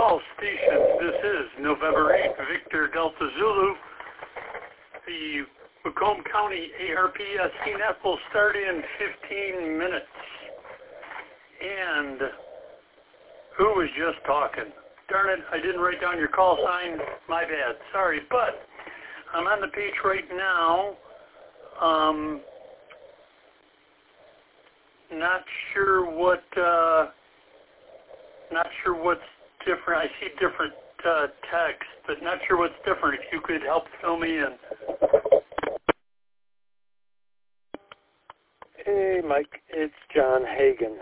All stations, this is November 8th, Victor Delta Zulu. The Macomb County ARPS CNET will start in 15 minutes. And who was just talking? Darn it, I didn't write down your call sign. My bad. Sorry, but I'm on the page right now. Not sure what's different. I see different text, but not sure what's different. If you could help fill me in. Hey, Mike, it's John Hagan,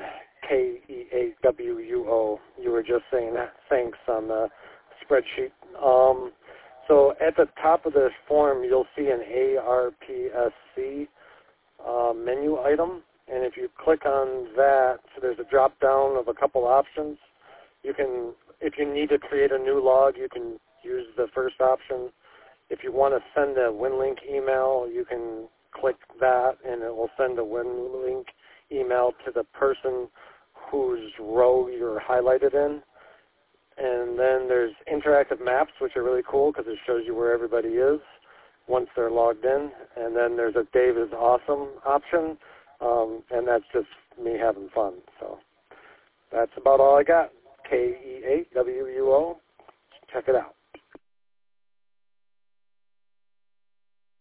Keawuo. You were just saying that. Thanks on the spreadsheet. So at the top of the form, you'll see an ARPSC menu item, and if you click on that, so there's a drop down of a couple options. You can, if you need to create a new log, you can use the first option. If you want to send a WinLink email, you can click that, and it will send a WinLink email to the person whose row you're highlighted in. And then there's interactive maps, which are really cool because it shows you where everybody is once they're logged in. And then there's a Dave is Awesome option, and that's just me having fun. So that's about all I got. Keawuo. Check it out.